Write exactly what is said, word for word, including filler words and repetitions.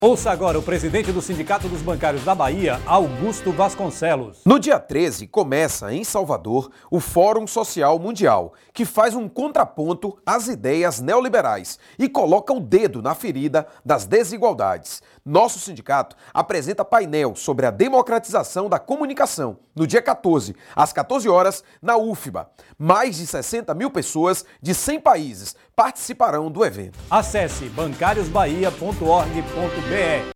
Ouça agora o presidente do Sindicato dos Bancários da Bahia, Augusto Vasconcelos. No dia treze, começa em Salvador o Fórum Social Mundial, que faz um contraponto às ideias neoliberais e coloca o dedo na ferida das desigualdades. Nosso sindicato apresenta painel sobre a democratização da comunicação no dia quatorze, às quatorze horas, na U F B A. Mais de sessenta mil pessoas de cem países participarão do evento. Acesse bancários bahia ponto org ponto br.